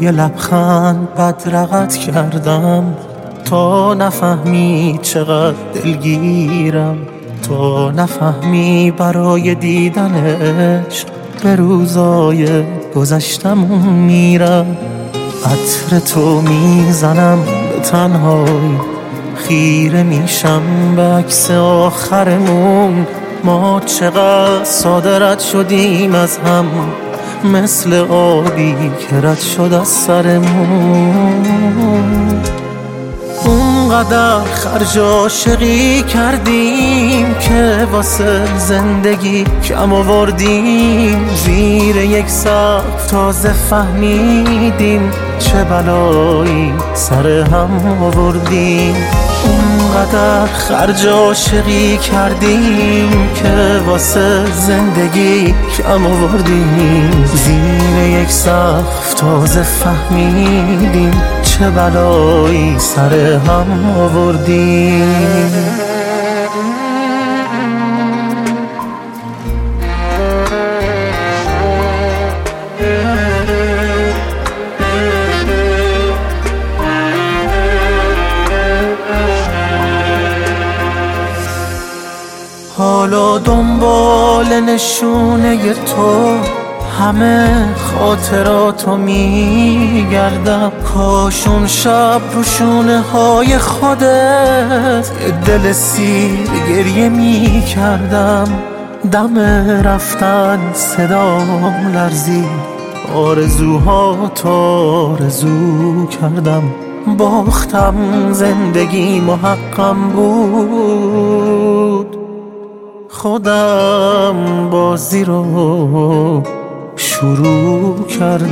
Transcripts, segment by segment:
یه لبخند بدرقت کردم تا نفهمی چقدر دلگیرم، تا نفهمی برای دیدنش به روزای گذشتمون میرم. عطر تو میزنم به تنهایی، خیره میشم به عکس آخرمون. ما چقدر ساده رد شدیم از هم، مثل آبی که رد شد از سرمون. اونقدر خرج عاشقی کردیم که واسه زندگی کم آوردیم. زیر یک سقف تازه فهمیدیم چه بلایی سر هم آوردیم. اونقدر خرج عاشقی کردیم که واسه زندگی کم آوردیم. زیر یک سقف تازه فهمیدیم چه بلایی سر هم آوردیم. حالا دنبال نشونه تو همه خاطراتو میگردم. کاشون شب رو شونه های خودت یه دل سیر گریه میکردم. دم رفتن صدام لرزید، آرزوهاتو آرزو کردم. باختم زندگی محقم بود، خودم بازی رو شروع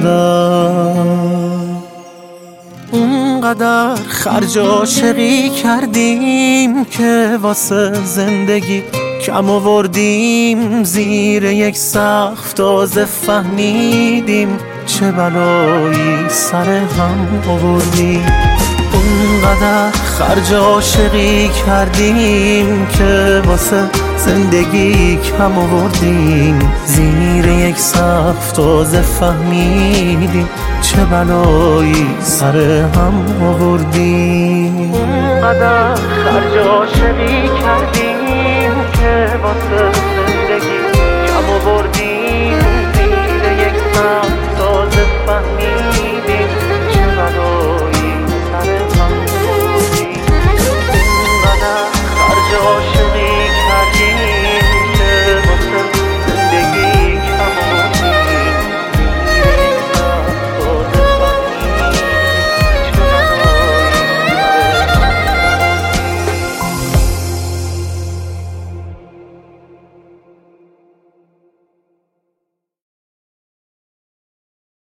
کردم. اونقدر خرج عاشقی کردیم که واسه زندگی کم آوردیم. زیر یک سقف تازه فهمیدیم چه بلایی سر هم آوردیم. اونقدر خرج عاشقی کردیم که واسه زندگی کم آوردیم. زیر یک سقف تازه فهمیدیم چه بلایی سر هم آوردیم. اونقدر خرج عاشقی کردیم که واسه